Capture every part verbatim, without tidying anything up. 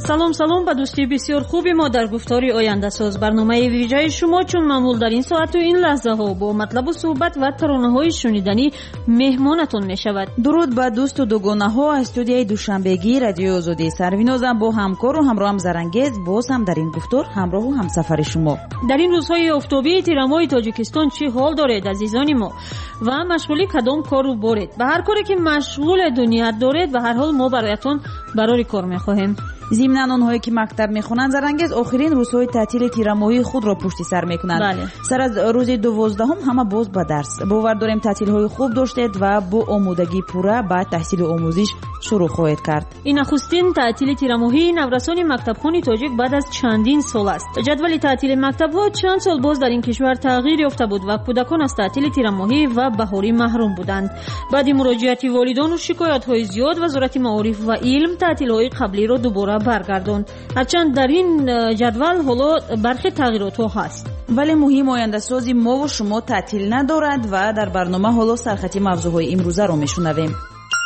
سلام سلام به دوستی بسیار خوبی ما در گفتاری آینده ساز برنامه ویژه شما چون معمول در این ساعت و این لحظه ها با مطلب و صحبت و ترانه های شنیدنی مهمانتون می شود. درود به دوست و دوگانه ها از استودیوی دوشنبگی رادیو آزادی سروینازم با همکار و همراهم زرنگیز باز هم در این گفتار همراه و همسفر شما. در این روزهای آفتابی تیرمای تاجیکستان چی حال دارید عزیزان ما و مشغولی کدام کارو بارید؟ به هر کاری که مشغول دنیا دارید به هر حال ما برایتون برای کار می‌خواهیم. ضمن آنهایی که مکتب میخونند زرنگیز آخرین روزهای تعطیل تیرماهی خود را پشت سر میکنند. بله. سر از روز دوازدهم همه باز به درس. باور داریم تعطیل‌های خوب داشتید و با آمادگی پوره به تحصیل و آموزش شروع خواهید کرد. این نخستین تعطیل تیرماهی نورسان مکتبخوان تاجیک بعد از چندین سال است. جدول تعطیل مکتب‌ها چند سال باز در این کشور تغییر یافته بود و کودکان از تعطیل تیرماهی و بهاری محروم بودند. بعد مراجعت والدان و شکایت‌های زیاد وزارت معارف و علم تعطیل‌های قبلی را دوباره برگرداند. هرچند در این جدول حالا برخی تغییرات ها هست ولی مهم آینده سازی ما و شما تعطیل ندارد و در برنامه حالا سرخطی موضوعهای امروزه رو میشنویم.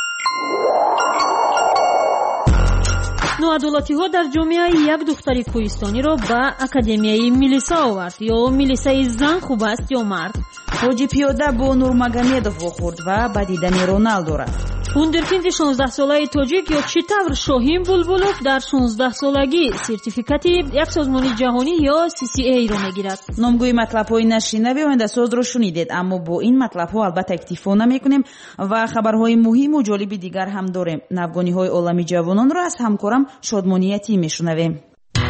نوعدالتی ها در جامعه یک دختری کوهستانی را به اکادمیای میلیسا آورد. یا میلیسای زن خوب است یا مرد؟ حاجی پیاده با نورمگامدов واخورد و به دیدن رونالدو رفت. وندرکیند شانزده ساله تاجیک یا چطور شاهین بلبلوف در شانزده سالگی سرتیفیکات یک سازمان جهانی یا سی سی ای را میگیرد. نامگوی مطلب‌های نشینه و آینده ساز رو شنیدید، اما با این مطلب‌ها البته اکتفا نمی‌کنیم و خبرهای مهم و جالب دیگر هم داریم. نوگانی‌های عالمی جوانان را از همکارم شادمانیتی میشنویم.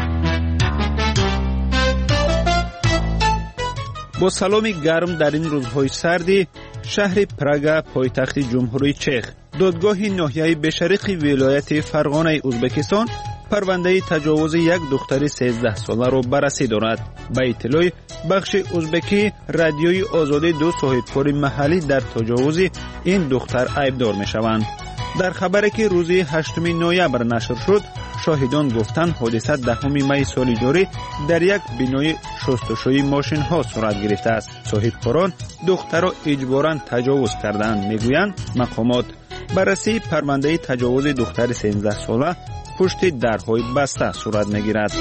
با سلامی گرم در این روزهای سردی شهر پراگا پایتخت جمهوری چخ دادگاه ناحیه بشرق ولایت فرغانه ازبکستان پرونده تجاوز یک دختر سیزده ساله را بررسی دارد. به اطلاع بخش ازبکی رادیوی آزادی دو صاحبکار محلی در تجاوز این دختر عیبدار می‌شوند. در خبری که روز هشتم نوامبر نشر شد شاهدان گفتند حادثه دهم می سال جاری در یک بینای شستشوی ماشین ها صورت گرفته است. صاحبکاران دختر را اجباراً تجاوز کردند. میگویند مقامات بررسی پرونده تجاوز دختر سیزده ساله پشت درهای بسته صورت میگیرد.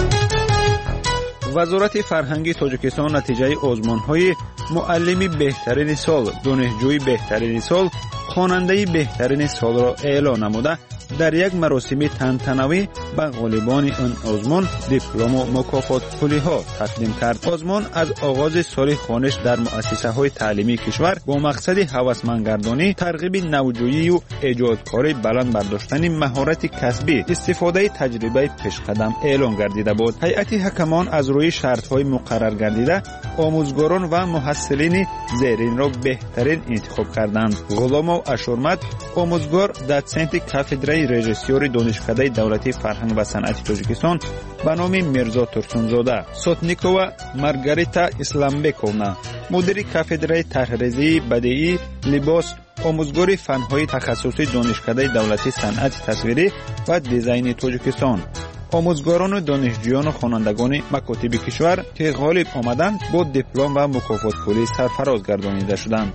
وزارت فرهنگی تاجیکستان نتیجه آزمون‌های معلم بهترین سال، دانشجوی بهترین سال، خواننده بهترین سال را اعلام نموده در یک مراسم تنتنوی به غالبان این آزمون دیپلم و مکافات پولی ها تقدیم کرد. آزمون از آغاز سال خوانش در مؤسسه های تعلیمی کشور با مقصد هوسمندگردانی، ترغیب نوجویی و ایجادکاری بلند برداشتن مهارت کسبی، استفاده تجربه پیشقدم اعلام گردیده بود. هیئت حکمان از روی شرط های مقرر گردیده آموزگاران و محصلین زیرین را بهترین انتخاب کردند. غلام و اشورمد آموزگار داتسنت کافدرای رژیسور دانشکده دولتی فرهنگ و صنعت تاجیکستان به نام میرزا ترسونزاده، سوتنیکووا مارگاریتا اسلامبکونا مدیر کافدرای طرحریزی بدیعی لباس، آموزگار فنهای تخصصی دانشکده دولتی صنعت تصویری و دیزاین تاجیکستان، آموزگاران و دانشجویان و خوانندگان مکاتب کشور که غالب آمدند با دیپلم و مکافات پولی سرفراز گردانیده شدند.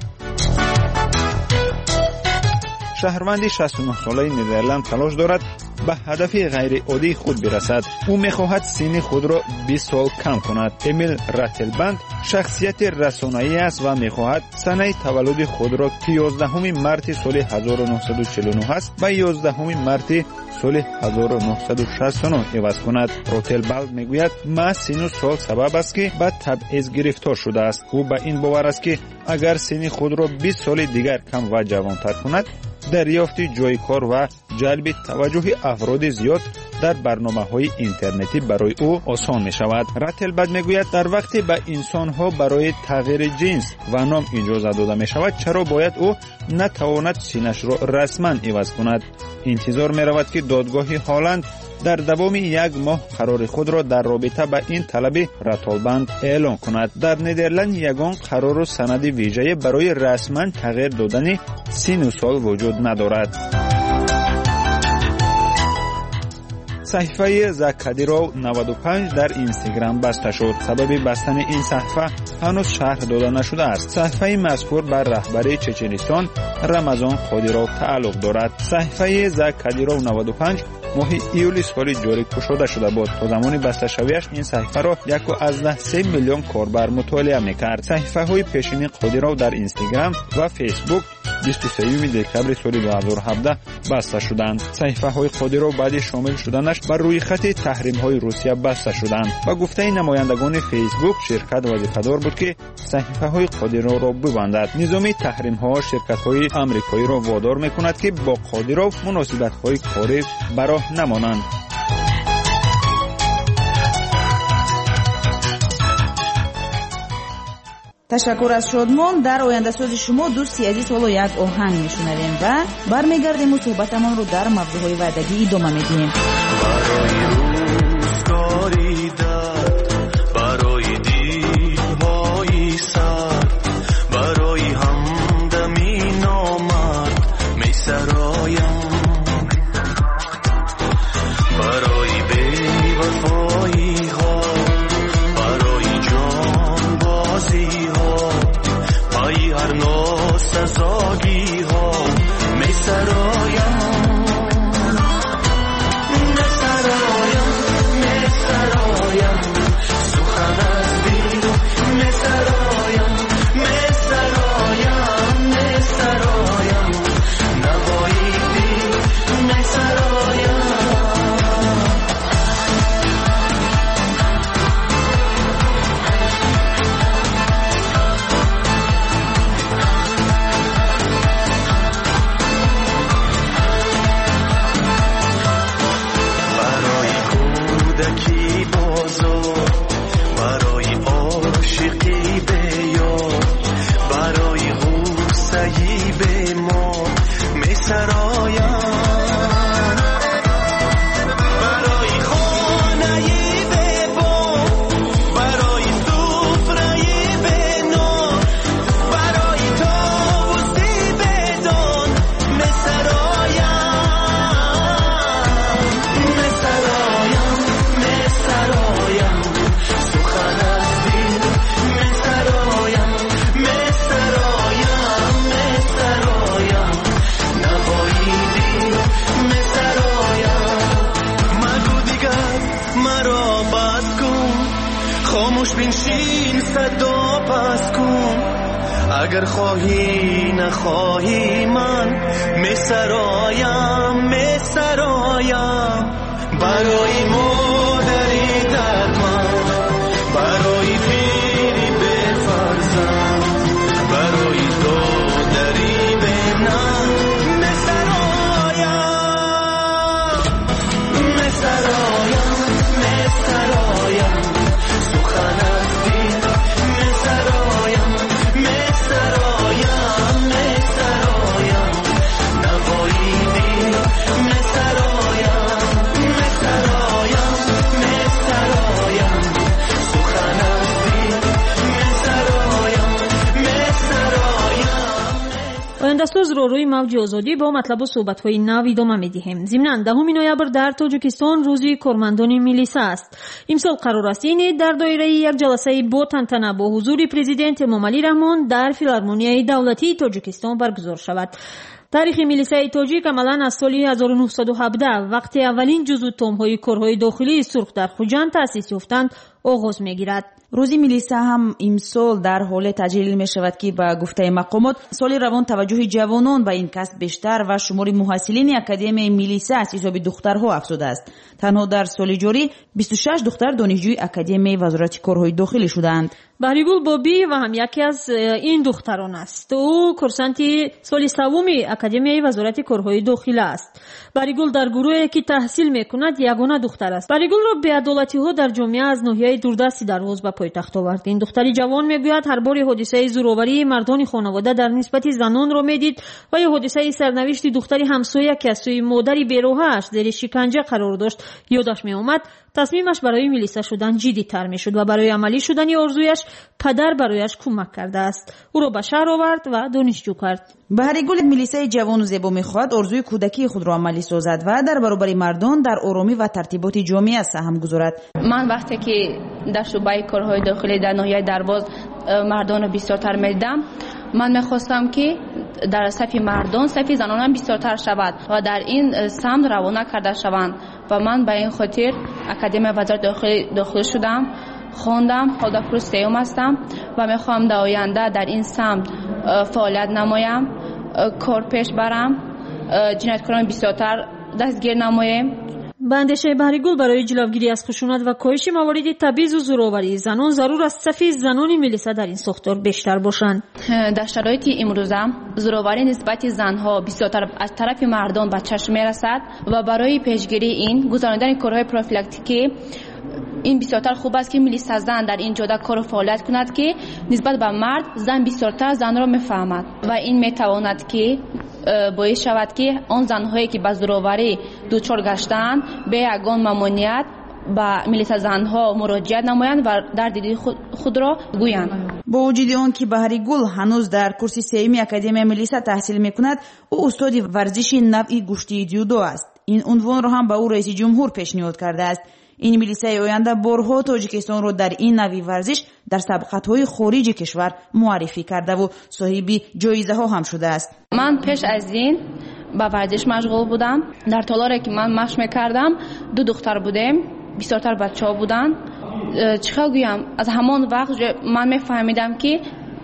شهروندی شصت و نه ساله نیدرلند تلاش دارد به هدف غیر عادی خود برسد. او می‌خواهد سن خود را بیست سال کم کند. امیل راتلبند شخصیت رسانه‌ای است و می‌خواهد سنه تولد خود را که یازدهم مارس سال هزار و نهصد و چهل و نه است به یازدهم مارس سال هزار و نهصد و شصت و نه عوض کند. راتلبند میگوید ما سن و سال سبب است که به تبعیض گرفتار شده است. او به این باور است که اگر سن خود را بیست سال دیگر کم و جوان‌تر کند دریافت جای کار و جلب توجه افراد زیاد در برنامه‌های اینترنتی برای او آسان می‌شود. راتلبند میگوید در وقتی به انسان‌ها برای تغییر جنس و نام اجازه داده می‌شود چرا باید او نتواند سینش را رسما عوض کند؟ انتظار می‌رود که دادگاه هالند در دوام یک ماه قرار خود را در رابطه با این طلب راتلبند اعلام کند. در نیدرلند یگان قرار و سند ویژه برای رسما تغییر دادن سن و سال وجود ندارد. صحیفه زکادیرو نود و پنج در اینستاگرام بسته شد. سبب بستن این صحیفه هنوز شرح داده نشده است. صحیفه مذکور بر رهبر چچنستان رمضان قادیروف تعلق دارد. صحیفه زکادیرو نود و پنج ماه ایولی سال جاری گشوده شده بود. تا زمان بسته شویش این صحیفه را یک و از سه میلیون کاربر مطالعه میکرد. صحیفه های پیشین قادیروف در اینستاگرام و فیسبوک بیست و سوم دکتبر سال دو هزار و هفده بسته شدند. صحیفه های قادیروف بعد شامل شدنش بر روی خط تحریم های روسیه بسته شدند. با گفته نمایندگان فیسبوک شرکت وظیفه‌دار بود که صحیفه های قادیروف را ببندد. نظام تحریم ها شرکت های آمریکایی را وادار میکند که با قادیروف مناسبت های کاری براه نمانند. تشکر از شادمان. در آینده ساز شما دوستی عزیز حالا یک آهنگ میشنویم و برمیگردیم و صحبتمان رو در موضوعهای وعدگی ادامه میدیم. برای روزگاری درد، برای دیوهای سرد، برای همدمی نامرد میسرایم، برای بی‌وفایی ها، برای جان بازی ها، پای هر ناسزاگی ها میسرایم. اگر خواهی نخواهی من میسرایم میسرایم، برای مادری دردمند، برای پیری به فرزند، برای دادری به نن میسرایم میسرایم میسرایم، سخن از دل میسرایم میسرایم میسرایم، نوایی دل میسرایم میسرایم میسرایم، سخن از دل میسرایم میسرایم. آینده‌ساز رو روی موج آزادی با مطلب و صحبت‌های نو ادامه می‌دهیم. ضمناً دهم نوامبر در تاجیکستان روزی کارمندان ملیسا است. امسال قرار است این در دایره یک جلسه با تنتنه با حضور پرزیدنت امامعلی رحمان در فیلارمونیای دولتی تاجیکستان برگزار شود. تاریخ ملیسای تاجیک عملاً از سال هزار و نهصد و هفده وقتی اولین جزو تام‌های کارهای داخلی سرخ در خوجند تأسیس یافتند آغاز می‌گیرد. روزی ملیسا هم امسال در حال تجلیل می شود که با گفته مقامات سال روان توجه جوانان به این کسب بیشتر و شمار محصلین اکادمی ملیسا از حساب دخترها افزوده است. تنها در سال جاری بیست و شش دختر دانشجوی اکادمی وزارت کارهای داخلی شدند. بهریگل بابی و هم یکی از این دختران است. او کورسانتی سال سوم اکادمی وزارت کارهای داخلی است. بهریگل در گروهی که تحصیل میکند یگانه دختر است. بهریگل را بی‌عدالتی‌ها در جامعه از ناحیه دوردستی درواز به پایتخت آورد. این دختری جوان میگوید هر بار حادثه زورآوری مردان خانواده در نسبت زنان را میدید و یا حادثه سرنوشت دختری همسایه که از سوی مادری بی‌روحش زیر شکنجه قرار داشت یادش میآمد، تصمیمش برای میلیسا شدن جدی تر می شد و برای عملی شدن آرزویش پدر برایش کمک کرده است. او را به شهر آورد و دانشجو کرد. بهریگل میلیسای جوان و زیبا میخواهد آرزوی کودکی خود را عملی سازد و در برابر مردم در آرامی و ترتیبات جامعه سهم گذارد. من وقتی که در شعبه کارهای داخلی در ناحیه درواز مردان رو بسیارتر میدم، من میخواستم که در صف مردان صف زنان هم بسیارتر شود و در این سمت روانه کرده شوند و من به این خاطر اکادمی وزارت داخلی داخل شدم، خواندم، حال در کورس سیوم هستم و میخوام در آینده در این سمت فعالیت نمایم، کار پیش برم، جنایتکاران بسیارتر دستگیر نمایم. به اندیشه بهریگل برای جلوگیری از خشونت و کاهش موارد تبعیض و زورآوری زنان ضرور است صف زنان میلیسا در این ساختار بیشتر باشند. در شرایط امروزه زورآوری نسبت زنها بسیارتر از طرف مردان به چشم میرسد و برای پیشگیری این گذراندن کارهای پروفیلاکتیکی این بسیارتر خوب است که میلیسا زن در این جاده کار و فعالیت کند که نسبت به مرد زن بسیارتر زن را میفهمد و این میتواند که باعث شود که آن زنهایی که به زورآوری دچار گشتند به یگان ممانعت به میلیسا زنها مراجعت نمایند و درد خود, خود را گویند. با وجود آن که بهریگل هنوز در کورس سیوم اکادمی میلیسا تحصیل میکند، او استاد ورزش نوعی گشتی جودو است. این عنوان را هم به او رئیس جمهور پیشنهاد کرده است. این میلیسای آینده بارها تاجیکستان رو در این نوع ورزش در سباقات خارج کشور معرفی کرده و صاحب جایزه ها هم شده است. من پیش از این با ورزش مشغول بودم. در تالاری که من مشق میکردم دو دختر بودیم، بسیارتر بچه ها بودن. چخه گویم، از همان وقت من میفهمیدم که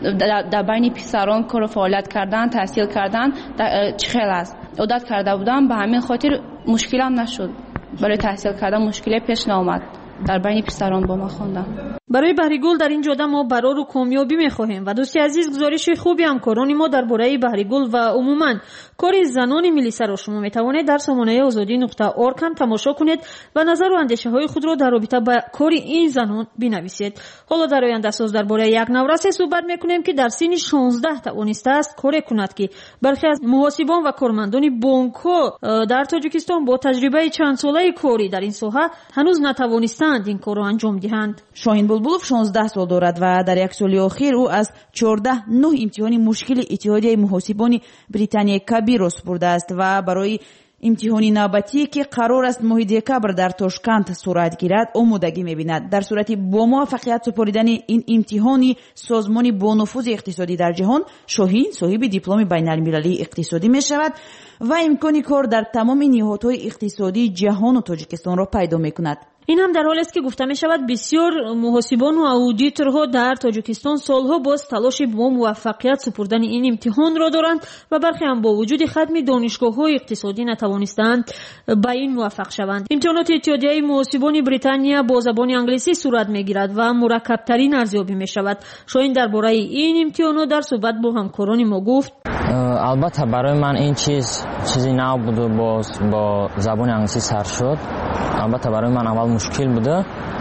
در بین پسران کار و فعالیت کردن، تحصیل کردن چخه است. عادت کرده بودم، به همین خاطر مشکلم نشد. برای تحصیل کردن مشکلی پیش نامد. در بین پسران با ما خواندم. برای بهریگل در این جاده ما برار و کامیابی میخواهیم و دوستی عزیز گزارش خوبی همکاران ما درباره بهریگل و عموما کار زنان میلیسا را شما میتوانید در سامانه آزادی نقطه اورگ هم تماشا کنید و نظر و اندیشه های خود را در رابطه با کار این زنان بنویسید. حالا در آینده ساز درباره یک نورس صحبت میکنیم که در سن شانزده توانسته است کار کند که برخی از محاسبان و کارمندان بانک ها در تاجیکستان با تجربه چند ساله کاری در این ساحه هنوز نتوانستند این کار را انجام دهند. شاهین بلبلوف شانزده سال دارد و در یک سال اخیر او از چهارده نه امتحان مشکل اتحادیه محاسبان بریتانیای کبیر را سپرده است و برای امتحانی نوبتی که قرار است ماه دکبر در تاشکند صورت گیرد آمادگی می‌بیند. در صورتی با موفقیت سپردن این امتحانی سازمانی با نفوذ اقتصادی در جهان، شاهین صاحب دیپلم بین‌المللی اقتصادی می‌شود و امکان کار در تمام نهادهای اقتصادی جهان و تاجیکستان را پیدا می‌کند. این هم در حالی است که گفته می شود بسیار محاسبان و اودیتورها در تاجیکستان سالها باز تلاش با موفقیت سپردن این امتحان را دارند و برخی هم با وجود ختم دانشگاه‌های اقتصادی نتوانستند به این موفق شوند. امتحانات اتحادیه محاسبان بریتانیا با زبان انگلیسی صورت میگیرد و مرکب‌ترین ارزیابی می شود. شاید درباره این امتحانات در صحبت با همکاران ما گفت: البته برای من این چیز چیزی نو بود و باز با زبان انگلیسی سر شد. البته برای من اول مشکل بوده،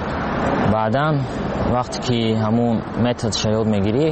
بعدا وقتی که همون متد یاد میگیری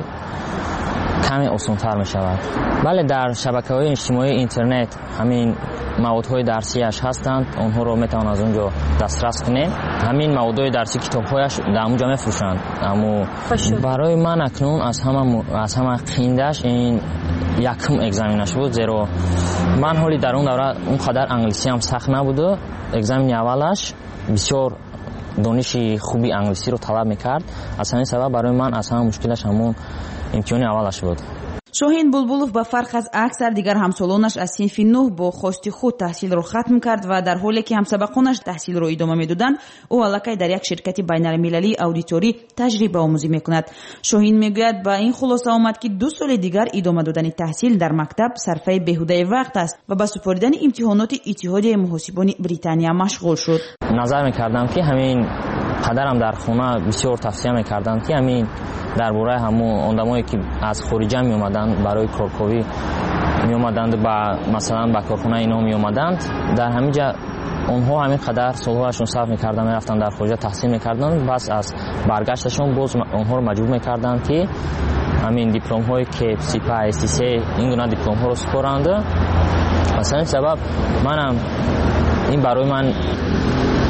کمی آسان‌تر می شود. بله، در شبکه‌های اجتماعی اینترنت همین موادهای درسیش هستند، اونها رو میتوان از اونجا دسترس کنید. همین موادهای درسی کتاب‌هایش در اونجا میفروشند. اما برای من اکنون از همه از همه قیندش این یکم اگزمینش بود، زیرا من حالی در اون دوره اونقدر انگلیسی هم سخت نبود. اگزمین اولش بسیار دانش خوبی انگلیسی رو طلب میکرد. از همین سبب برای من از همه مشکلش همون امتحان اولش بود. شاهین بلبلوف با فرق از اکثر دیگر همسالانش از صنف نه با خواست خود تحصیل را ختم کرد و در حالی که همسبقانش تحصیل را ادامه میدادند، او الکی در یک شرکت بین‌المللی اودیتوری تجربه آموزی میکند. شاهین میگوید با این خلاصه آمد که دو سال دیگر ادامه دادن تحصیل در مکتب صرفه بیهوده وقت است و با سپردن امتحانات اتحادیه محاسبان بریتانیا مشغول شد. نظر میکردم که همین پدرم در خونه بسیار توصیه میکردند که همین درباره همون آدمایی که از خارج می اومدند برای کارکوی می اومدند با مثلا با کارخونه اینا می اومدند، در همین جا اونها همین قدر سالهاشون صرف میکردن، میرفتن در خارج تحصیل میکردن، بس از برگشتشون باز اونها رو مجبور میکردن که همین دیپلم هایی که سیپا استیسی این گونه دیپلم ها رو سپارند. مثلا سبب منم این برای من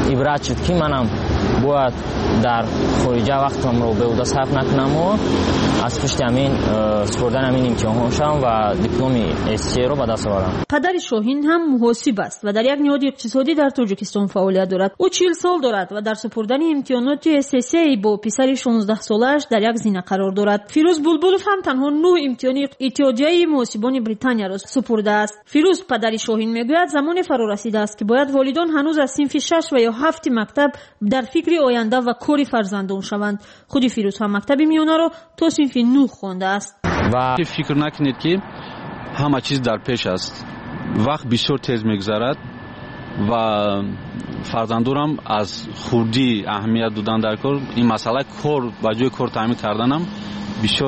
ибрат шуд ки манам бояд дар хориҷа вақтамро беҳуда сарф накунам ва аз пушти ҳамин супурдани ҳамин имтиҳонҳо шавам ва дипломи эс эс си-ро ба даст оварам. падари Шоҳин ҳам муҳосиб аст ва дар як ниҳоди иқтисодӣ дар Тоҷикистон фаъолият дорад. ӯ чил сол дорад ва дар супурдани имтиҳоноти эс эс си бо писари шонздаҳсолааш дар як зина қарор дорад. Фирӯз Булбулов ҳам танҳо нӯҳ имтиҳони иттиҳодияи муҳосибони Британияро супурдааст. Фирӯз падари Шоҳин мегӯяд замоне фаро расидааст ки бояд волидон ҳанӯз аз синфи шаш ва ё ҳафти мактаб дар фикри оянда ва кори фарзандон шаванд. худи Фирӯз ҳам мактаби миёнаро то синфи нӯҳ хондааст. ва фикр накунед ки ҳама чиз дар пеш аст. вақт бисёр тез мегзарад ва фарзандонам аз хурдӣ аҳамият додан дар кор, ин масъала кор ба ҷои кор таъмин карданам бисёр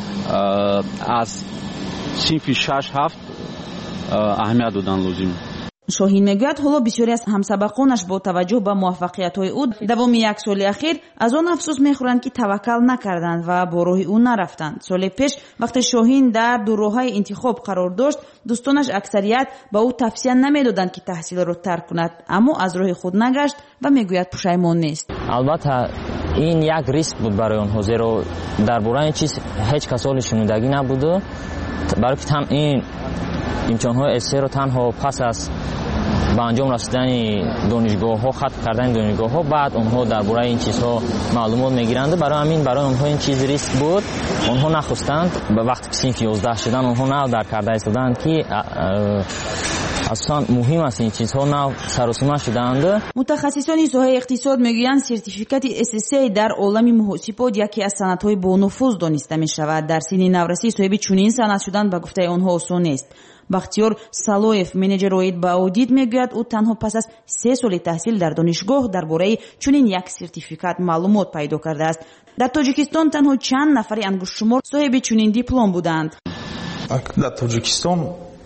аз синфи шаш ҳафт аҳамият додан лозим. Шоҳин мегӯяд ҳоло бисёре аз ҳамсабақонаш бо таваҷҷӯҳ ба муваффақиятҳои ӯ давоми як соли ахир аз он афсӯс мехӯранд ки таваккал накарданд ва бо роҳи ӯ нарафтанд. соли пеш вақте Шоҳин дар дуроҳаи интихоб қарор дошт, дӯстонаш аксарият ба ӯ тавсия намедоданд ки таҳсилро тарк кунад, аммо аз роҳи худ нагашт ва мегӯяд пушаймон нест. албатта ин як риск буд барои онҳо, зеро дар бораи ин чиз ҳеҷ кас оли шунудагӣ набуду, барои ки тан ин имтиҳонҳои эс эс си-ро танҳо пас аз ба анҷом расидани донишгоҳҳо, хатм кардани донишгоҳҳо, баъд онҳо дар бораи ин чизҳо маълумот мегиранд. барои ҳамин барои онҳо ин чиз риск буд. онҳо нахостанд ба вақте ки синфи ёздаҳ шуданд, онҳо нав дар карда истоданд ки асосан муҳим аст ин чизҳо нав саросима шудаанд. мутахассисони соҳаи иқтисод мегӯянд сертификати эс эс си дар олами муҳосибот яке аз санадҳои бонуфуз дониста мешавад. дар синни наврасӣ соҳиби чунин санад шудан ба гуфтаи онҳо осон нест. бахтиёр Салоев, менеҷер оид ба аудит, мегӯяд ӯ танҳо пас аз се соли таҳсил дар донишгоҳ дар бораи чунин як сертификат маълумот пайдо кардааст. дар Тоҷикистон танҳо чанд нафари ангуштшумор соҳиби чунин диплом буданд. дар Тоҷикистон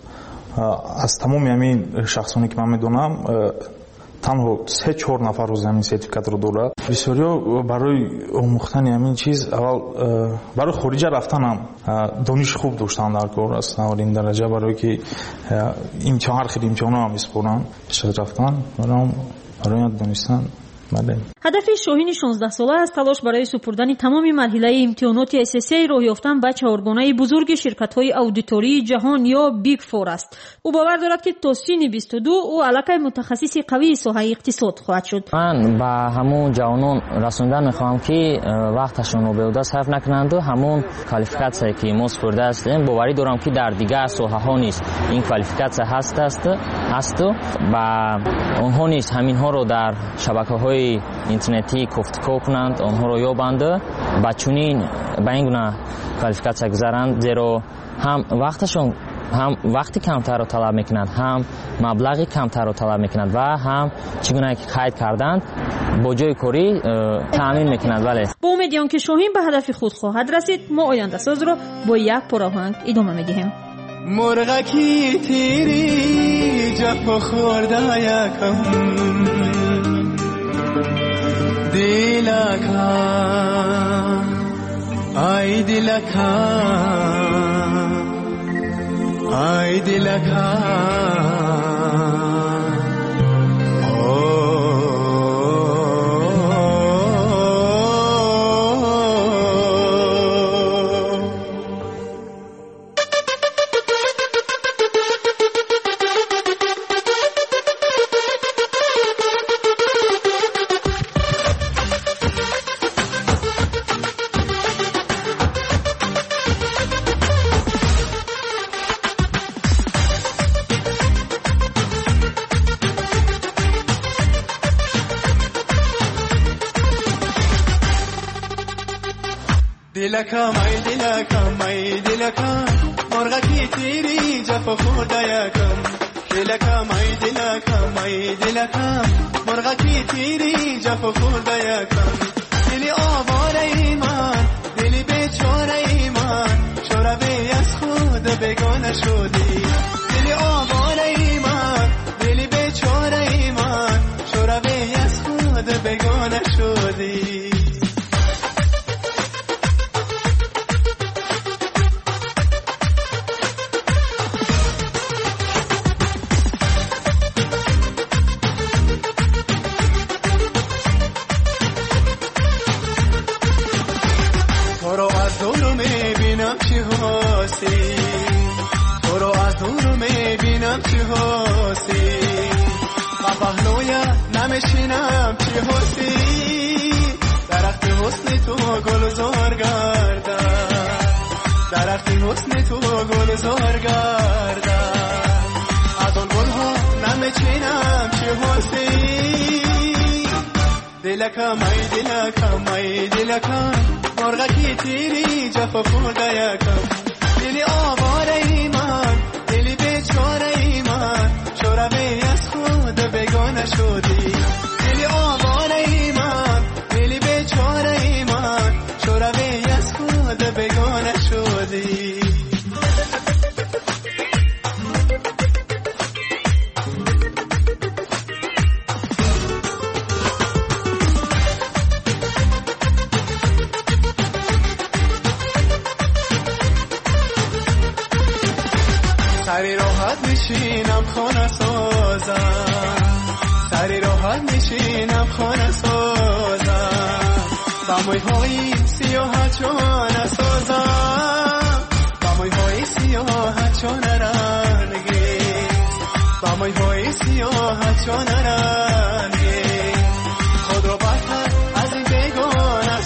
аз тамоми ҳамин шахсоне ки ман медонам танҳо се чор нафар роз ҳамин сертификатро дорад. бисёриҳо барои омӯхтани ҳамин чиз аввал барои хориҷа рафтанам дониши хуб доштан дар кор аст наварин дараҷа, барое ки имтиҳон ҳар хел имтиҳонро ҳам испорам пеш аз рафтан барои донистан. ҳадафи Шоҳини шонздаҳсола аз талош барои супурдани тамоми марҳилаи имтиҳоноти эс эс си роҳ ёфтан ба чаҳоргонаи бузурги ширкатҳои аудитории ҷаҳон ё Big Four аст. ӯ бовар дорад ки то синни бисту ду ӯ аллакай мутахассиси қавии соҳаи иқтисод хоҳад шуд. ман ба ҳамун ҷавонон расондан мехоҳам ки вақташонро беҳуда сарф накунанду ҳамун квалификатсие ки мо супурда ҳастем, боварӣ дорам ки дар дигар соҳаҳо низ ин квалификатсия ҳаст ҳасту ба онҳо низ ҳаминҳоро дар шабакаҳои интернетӣ кофтикор кунанд, онҳоро ёбанд, ба чунин ба ин гуна квалификатсия гузаранд, зеро ҳам вақташон ҳам вақти камтарро талаб мекунад, ҳам маблағи камтарро талаб мекунад ва ҳам чӣ гуна ки қайд карданд бо ҷои корӣ таъмин мекунад. вале бо умеди он ки Шоҳин ба ҳадафи худ хоҳад расид, мо ояндасозро бо як пораҳанг идома медиҳем. مرغکی تیری جفا خورده یکم دیلکا ای دیلکا ای دیلکا دلکم ای دلکم ای دلکم مرغکی تیری جفا خورده یکم دلکم ای دلکم ای دلکم مرغکی تیری جفا خورده یکم دلی آواره ای من دلی بیچاره ای من چرا بی از خود بگانه شدی دلی آواره ای من دلی بیچاره ای من چرا بی از خود بگانه شدی درختی حسن تو گلزار گردد از آن گلها نمیچینم چه حسی دلکم ای دلکم ای دلکم مرغکی تیری جفا خورده یکم دلی آواره ای من دلی بیچاره ای من شوروی از خود بگانه شدی دلی آواره ای من دلی بیچاره ای من شوروی از خود بگانه شدی سری راحت میشینم خانه سازم سری راحت میشینم خانه سازم با موی های سیاه چون سازم با موی های سیاه چون رنگی با موی های سیاه چون رنگی خود رو بطر از این بیگانه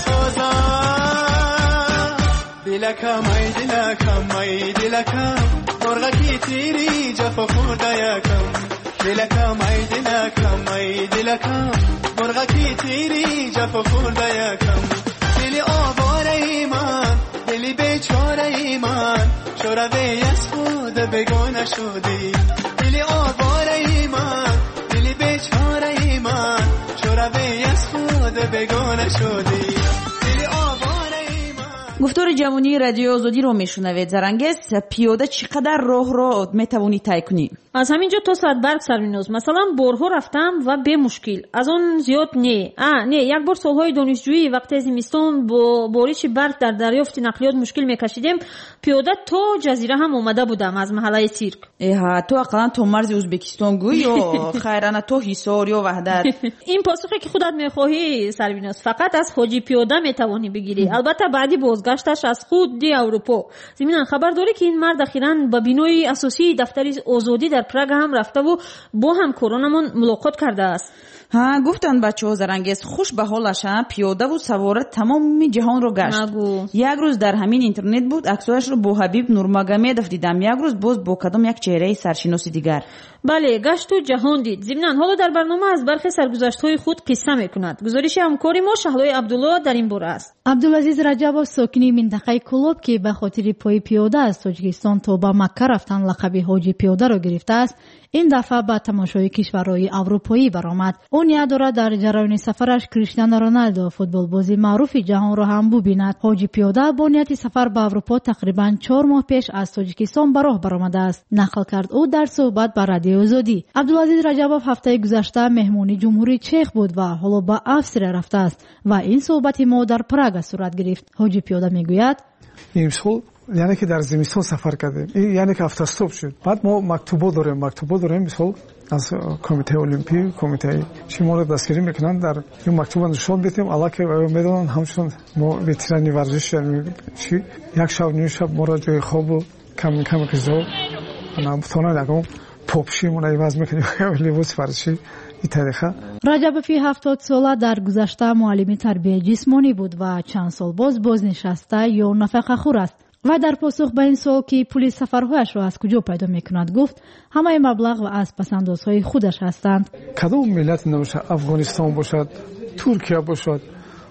سازم دلکم ای دلکم ای دلکم مرغکی تیری جفا خورده یکم دلکم ای دلکم ای دلکم مرغکی تیری جفا خورده یکم دلی آواره ای من دلی بیچاره ای من شوروی از خود بگانه شدی دلی آواره ای من دلی بیچاره ای من شوروی از خود بگانه شدی دلی آواره ای من. گفتار جوانی رادیو آزادی رو میشنوید. زرنگس پیاده چقدر راه رو میتوانی طی کنی؟ از همینجا تا صدبرگ سروینوز مثلا برها رفتم و به مشکل از اون زیاد نه آ نه یک بار سالهای دانشجویی وقتی زمستان با بارش برف در دریافت نقلیات مشکل میکشیدیم پیاده تا جزیره هم اومده بودم از محله سیرک. اه تو اقلا تو مرز ازبکستان گوی یا خیرانه تو حصار یا وحدت؟ این پاسخی که خودت میخواهی سروینوز فقط از حاجی پیاده میتوانی بگیری. البته بعدی بازگشتش از خود دی اروپا. ضمن خبر داری که این مرد اخیراً با بینوی اساسی دفتر آزادی در پراگ هم رفته و با هم کرونمون ملاقات کرده است. ها گفتن بچه‌ها زرنگس خوش به حالش پیاده و سوار تمام جهان رو گشت. نگو. یک روز در همین اینترنت بود عکسش رو با حبیب نورمگامدوف دیدم، یک روز باز با کدام یک چهره سرشناسی دیگر. بله گشت و جهان دید. ضمن حالا در برنامه از برخی سرگذشت‌های خود قصه میکند. گزارش همکاری ما شهلای عبدالله در این باره است. عبدالعزیز رجبov ساکنی منطقه کلوب که به خاطر پای پیاده از تاجیکستان تا به مکه رفتن لقب حاجی پیاده را گرفته است، این دفعه به تماشای کشورهای اروپایی برآمد. اون یاد دارد در جریان سفرش کریستیانو رونالدو فوتبال بازی معروف جهان را هم ببیند. حاجی پیاده با نیت سفر به اروپا تقریبا چهار ماه پیش از تاجیکستان به راه برآمده است، نقل کرد او در صحبت با رادیو آزادی. عبدالعزیز رجبov هفته گذشته مهمانی جمهوری چک بود و حالا به افسر رفته است و این صحبت ما در پراگ صورت گرفت. حاجی پیاده میگوید امسال یعنی که در زمستان سفر کردیم، یعنی که автостоп شد. بعد ما مکتوبا داریم مکتوبا داریم مثلا از کمیته المپی کمیته شما رو دستگیری میکنن، در این مکتوب نشون بدیم الا که میدونن همچون ما وترانی ورزش چی یک شب نیم شب ما را جای خواب کم کم کزو انا بتونه نگم پاپشی مون ایواز میکنیم لباس ورزشی این طریقه. رجبوفی هفتاد ساله در گذشته معلم تربیت جسمانی بود و چند سال باز بازنشسته یا نفقه خور است. و در پاسخ به این سوال که پول سفرهایش را از کجا پیدا میکند گفت همه مبلغ و از پسندازهای خودش هستند. کدام ملت نباشه، افغانستان باشد، ترکیه باشد،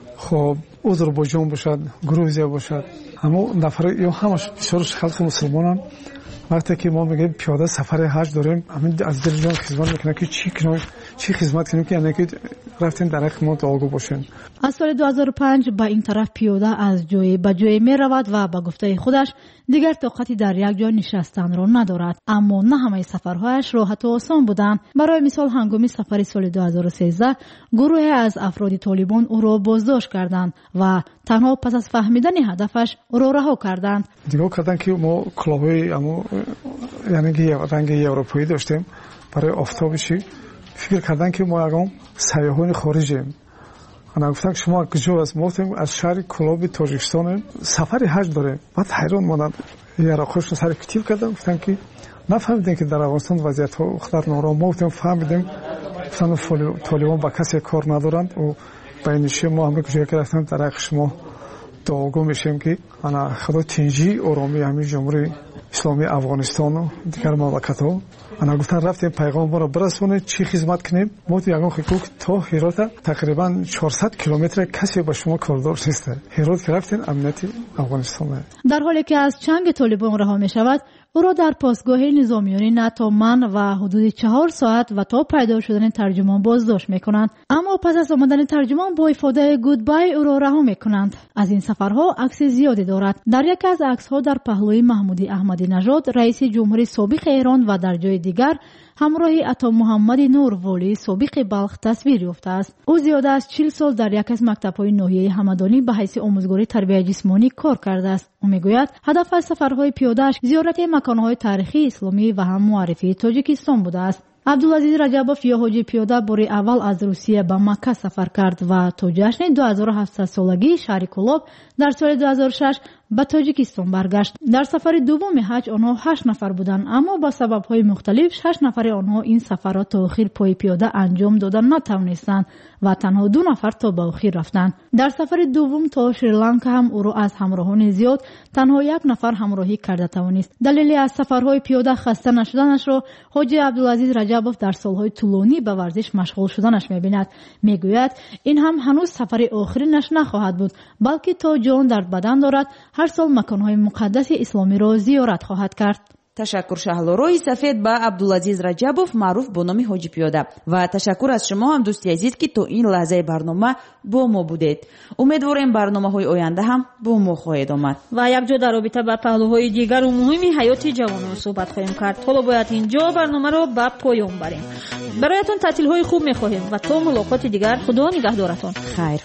خب آذربایجان باشد، گروزیا باشد، اما نفر یا همش بسیارش خلق مسلمانان وقتی که ما میگیم پیاده سفر حج داریم همین از دل جان خدمت میکنه که چی کنیم چی خدمت کنیم که یعنی که رفتیم در حق ما آگاه باشیم. از سال دو هزار و پنج به این طرف پیاده از جای به جای می رود و به گفته خودش دیگر طاقتی در یک جای نشستن را ندارد. اما نه همه سفرهایش راحت و آسان بودند. برای مثال هنگام سفر سال دو هزار و سیزده گروه از افراد طالبان او را بازداشت کردند و تنها پس از فهمیدن هدفش او را رها کردند. دیگه کردن که ما کلاهی اما یعنی که رنگ اروپایی داشتیم برای آفتابشی فکر کردن که ما اگم سیاحان خارجیم. انا گفتن شما کجا از ما از شهر کلاب تاجیکستان سفر حج داره. بعد حیران ماندم یارا خوش سر کتیب کردم گفتن که نفهمیدن که در افغانستان وضعیت ها خطر نارام ما فهمیدیم گفتن طالبان با کسی کار ندارند و بینشی ما هم کجا که رفتن در حق شما дуогӯ мешавем ки ана худо тинҷӣ оромии ҳамин ҷумҳурии исломии афғонистону дигар мамлакатҳо ана гуфтан рафтем пайғом моро бирасонед чӣ хизмат кунем. мо ягон хикӯк то ҳерота тақрибан чорсад километр касе ба шумо кордор нест. ҳерот ки рафтем амнияти афғонистон. дар ҳоле ки аз чанги толибон раҳо мешавад, ӯро дар постгоҳи низомиёни НАТО ман ва ҳудуди чаҳор соат ва то пайдо шудани тарҷумон боздошт мекунанд. аммо пас аз омадани тарҷумон бо ифодаи гудбай ӯро раҳо мекунанд. аз ин сафарҳо акси зиёде дорад. дар яке аз аксҳо дар паҳлӯи маҳмуди аҳмадинажод раиси ҷумҳури собиқи эрон ва дар ҷои дигар ҳамроҳи ато муҳаммади нур волии собиқи балх тасвир ёфтааст. ӯ зиёда аз чил сол дар яке аз мактабҳои ноҳияи ҳамадонӣ ба ҳайси омӯзгори тарбияи ҷисмонӣ кор кардааст. ӯ мегӯяд ҳадаф аз сафарҳои пиёдааш зиёрати маконҳои тарихии исломӣ ва ҳам муаррифии тоҷикистон будааст. абдулазиз раҷабов ё ҳоҷи пиёда бори аввал аз русия ба макка сафар кард ва то ҷашни ду ҳазору ҳафтсад солагии шаҳри кӯлоб дар соли ду ҳазору шаш ба тоҷикистон баргашт. дар сафари дуввуми ҳаҷ онҳо ҳашт нафар буданд, аммо ба сабабҳои мухталиф шаш нафари онҳо ин сафарро то охир пои пиёда анҷом дода натавонистанд ва танҳо ду нафар то ба охир рафтанд. дар сафари дуввум то шри-ланка ҳам ӯро аз ҳамроҳони зиёд танҳо як нафар ҳамроҳӣ карда тавонист. далели аз сафарҳои пиёда хаста нашуданашро ҳоҷи абдулазиз раҷабов дар солҳои тӯлонӣ ба варзиш машғул шуданаш мебинад. мегӯяд ин ҳам ҳанӯз сафари охиринаш нахоҳад буд, балки то ҷон дар бадан дорад ҳар сол маконҳои муқаддаси исломиро зиёрат хоҳад кард. ташаккур шаҳлорои сафед ба абдулазиз раҷабов маъруф бо номи ҳоҷи пиёда ва ташаккур аз шумо ҳам дӯсти азиз ки то ин лаҳзаи барнома бо мо будед. умедворем барномаҳои оянда ҳам бо мо хоҳед омад ва якҷо дар робита ба паҳлӯҳои дигару муҳими ҳаёти ҷавонон суҳбат хоҳем кард. ҳоло бояд инҷо барномаро ба поён барем. бароятон таътилҳои хуб мехоҳем ва то мулоқоти дигар худо нигаҳдоратон. хайр.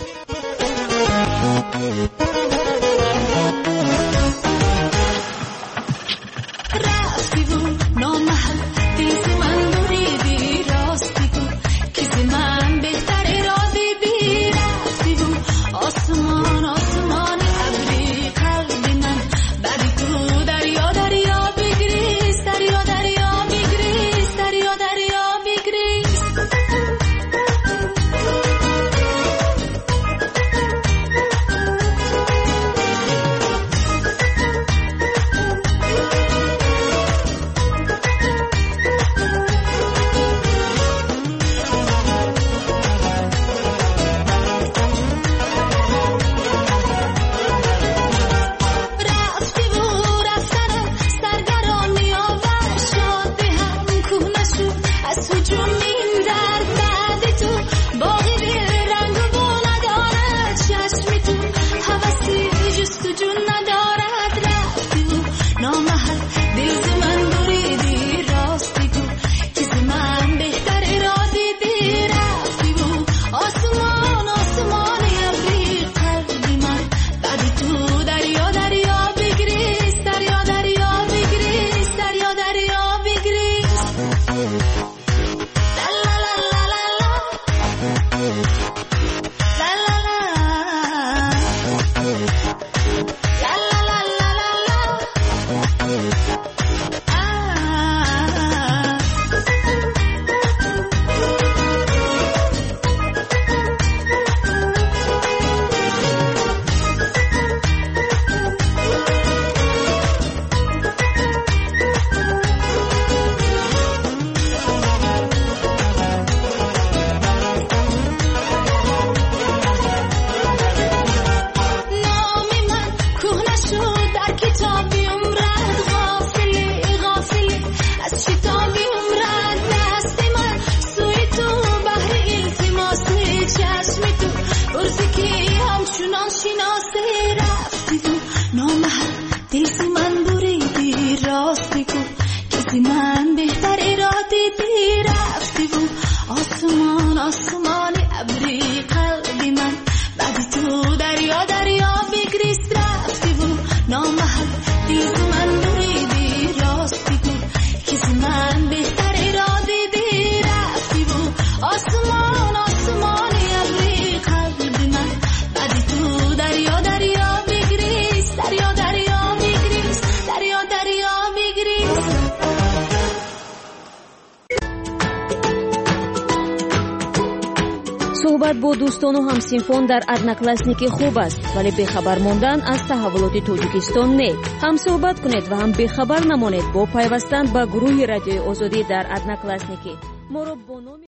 صحبت با دوستان و همسینفان در ادناکلاسنیکی خوب است، ولی بخبر ماندن از تحولات تاجیکستان نه. هم صحبت کنید و هم بخبر نمانید با پیوستن به گروه رادیوی آزادی در ادناکلاسنیکی. ما را با نام